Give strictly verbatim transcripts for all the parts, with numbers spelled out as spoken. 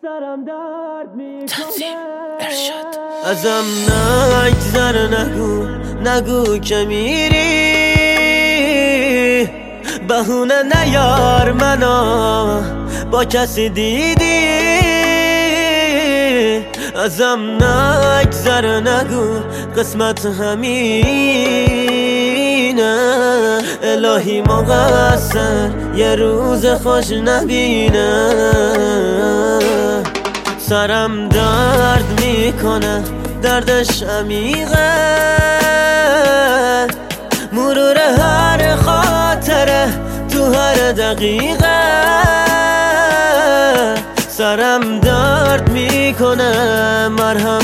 سرم درد میکنه. ازم نگذر، نگو نگو که میری، بهونه نیار منو با کسی دیدی. ازم نگذر، نگو قسمت همینه، الهی مقصر یه روز خوش نبینه. سرم درد میکنه، دردش عمیقه، مرور هر خاطره تو هر دقیقه. سرم درد میکنه، مرهم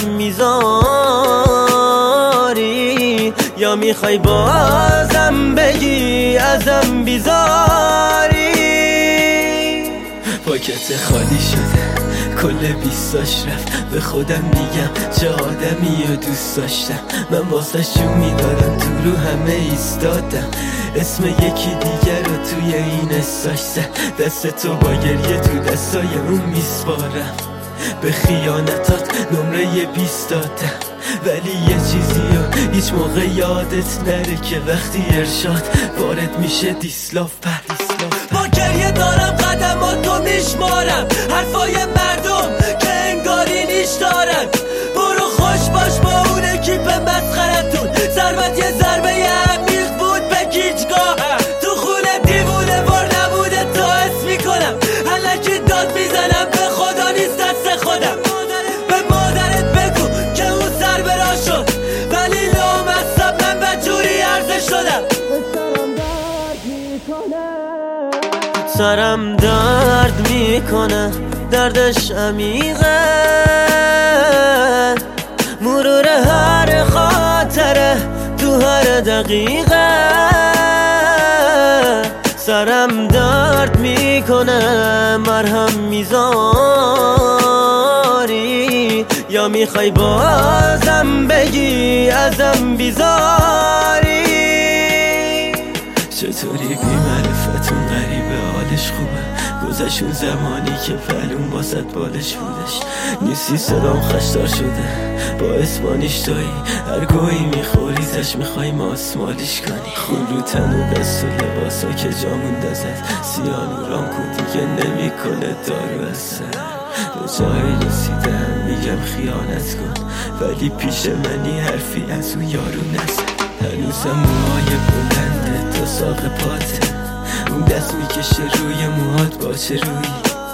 میذاری یا میخوای بازم بگی ازم بیزاری؟ پاکت خالی شده، کل بیستاش رفت. به خودم میگم چه آدمی رو دوست داشتم، من واسه شو میدادم تو رو همه ایستادم. اسم یکی دیگر رو توی این استاش زد، دست تو با گریه تو دستای اون میسپارم. به خیانتات نمره بیست دادم، ولی یه چیزی رو هیچ موقع یادت نره که وقتی ارشاد وارد میشه دیسلاف پر. با گریه دارم قدماتو میشمارم، حرفای مردم که انگاری نیش دارن. برو خوش باش با اون اکیپ مسخرتون، ضربت یه ضربه عمیق بود به گیجگاهم. تو خونه دیوونه بار نبوده تا حس میکنم، الکی داد میزنم به خدا نیست دست خودم. به مادرت بگو که اون سر برا شد، ولی لامصب من بجوری عرضه شدم. سرم درد میکنه، دردش عمیقه، مرور هر خاطره تو هر دقیقه. سرم درد میکنه، مرهم میذاری یا میخوای بازم بگی ازم بیزاری؟ چطوری بی معرفتون غریبه حالش خوبه، گذشت اون زمانی که فعلون باست بالش بودش. نیستی صدام خشدار شده، با اسمانیش دایی هر گویی میخوری زش میخوای ماسمالیش کنی. خون رو تن و دست و لباسا که جامون دازد، سیانورام کو دیگه نمیکنه دارو اثر. به جایی رسیدم میگم خیانت کن، ولی پیش منی حرفی از اون یارو نزد. هنوزم موهای بلنده تا ساق پاته، اون دست میکشه روی موهات باچه روی.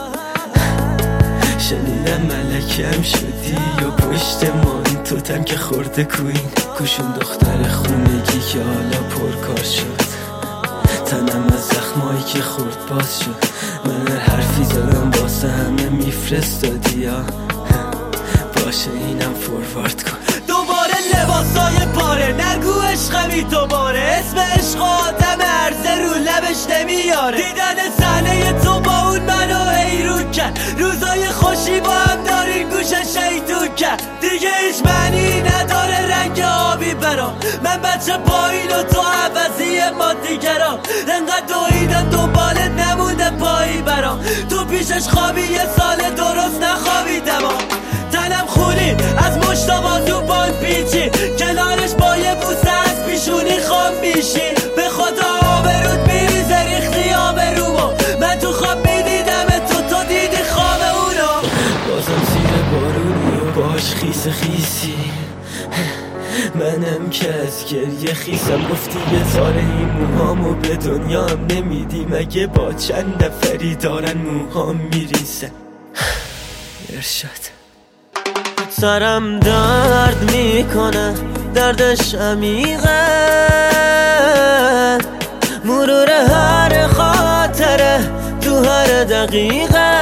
شنیدم ملکم شدی یا پشت من توتم که خورده کوین. کشون دختر خونگی که حالا پرکار شد، تنم از زخمایی که خورد باز شد. من هر حرفی زدم واسه همه میفرستادی یا باشه اینم فوروارد کن. دوباره لباسای پاره، نگو عشقمی دوباره، اسم عشق آدم عرضه رو لبش نمیاره. دیدن صحنه تو با اون منو حیرون کرد، روزای خوشی با هم دارین گوشه شیطون کرد. دیگه هیچ معنی نداره رنگ آبی برام، من بچه پایین و تو عوضی مادیگرام. انقدر دویدم دنبالت نمونده پایی برام، تو پیشش خوابی یه سال درست نخوابیدم. تنم خونی از مشتبازو باند پیچی، کنارش با یه بوسه از پیشونی خام میشی. به خدا آبرود میریزه ریختی آبرومو، من تو خواب میدیدم تو تو دیدی خواب اونو. بازم زیر بارونی و باش خیس خیسی، منم که از گریه خیسم. گفتی یه تاره این موهامو به دنیا هم نمیدی، مگه با چند نفری دارن موهام میریزن. ارشاد سرم درد میکنه، دردش عمیقه، مرور هر خاطره تو هر دقیقه.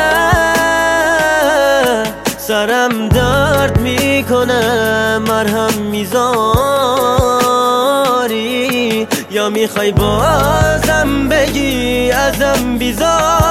سرم درد میکنه، مرهم میذاری یا میخوای بازم بگی ازم بیزاری؟